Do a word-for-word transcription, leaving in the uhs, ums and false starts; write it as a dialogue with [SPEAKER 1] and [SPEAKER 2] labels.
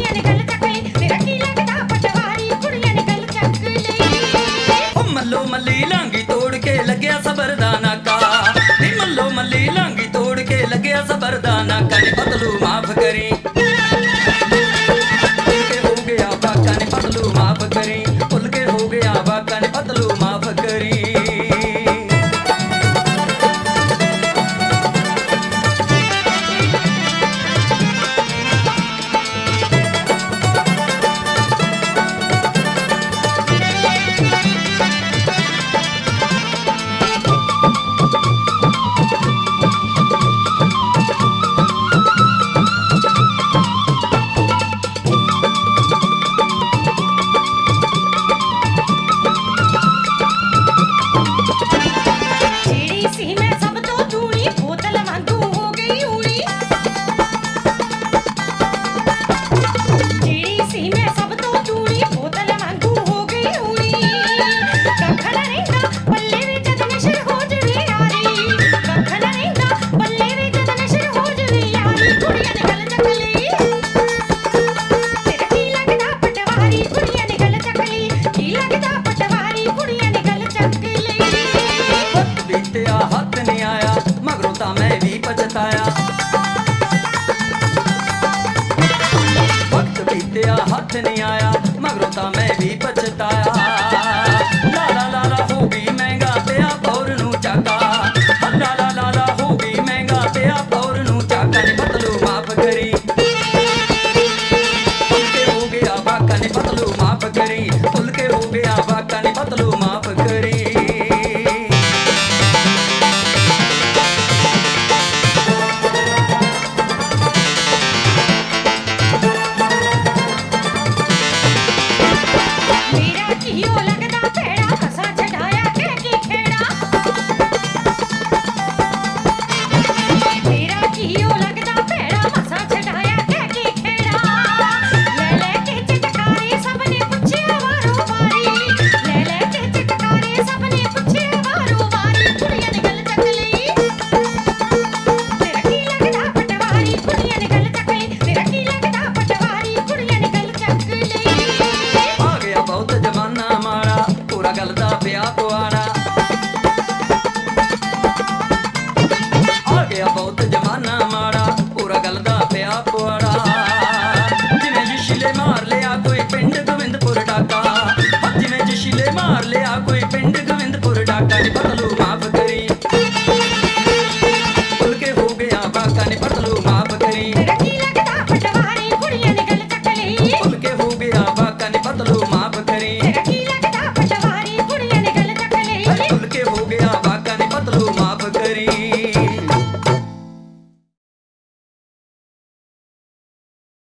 [SPEAKER 1] ਕੁੜੀਆਂ ਨੇ ਗੱਲ ਚੱਕ ਲਈ ਤੇਰਾ ਕੀ ਲੱਗਦਾ ਪਟਵਾਰੀ ਕੁੜੀਆਂ ਨੇ ਗੱਲ ਚੱਕ ਲਈ
[SPEAKER 2] ਓ ਮੱਲੋ ਮੱਲੀ ਲਾਂਗੀ ਤੋੜ ਕੇ ਲੱਗਿਆ ਸਬਰ ਦਾ ਨਾਕਾ ਨੀ ਮੱਲੋ ਮੱਲੀ ਲਾਂਗੀ ਤੋੜ ਕੇ ਲੱਗਿਆ ਸਬਰ ਦਾ ਨਾਕਾ ਨੀ ਪਤਲੂ ਮਾਫ ਕਰੀ ਭੁੱਲ ਕੇ ਹੋ ਗਿਆ ਵਾਕਾ ਨੀ ਪਤਲੂ ਮਾਫ ਕਰੀ ਭੁੱਲ ਕੇ ਹੋ ਗਿਆ ਵਾਕਾ ਨੀ ਪਤਲੂ ਮਾਫ ਕਰੀ हथ नहीं आया मगरों ता मैं भी पछताया वक्त बीतया हथ नहीं आया मगरों ता मैं भी पछताया लाला लाला हो गई महंगा पिया पौर नू चाका लाला लाला हो गई महंगा पिया पौर नू चाका नी पतलू माफ करी भुल के हो गया वाका नी पतलू माफ करी भुल के हो गया वाका नी पतलू माफ करी गलदा पिया पुआड़ा आ गया बहुत जमाना माड़ा पूरा गलदा पिया पुआड़ा जिवें जिशिले मार लिया कोई पिंड गोविंदपुर डाका जिवें जिशिले मार लिया कोई पिंड गोविंदपुर डाका नी पतलू माफ करी भुल के हो गया वाका नी पतलू माफ करी
[SPEAKER 1] पटवारी कुड़ियां ने गल चक लई
[SPEAKER 2] भुल के हो गया वाका नी पतलू माफ करी।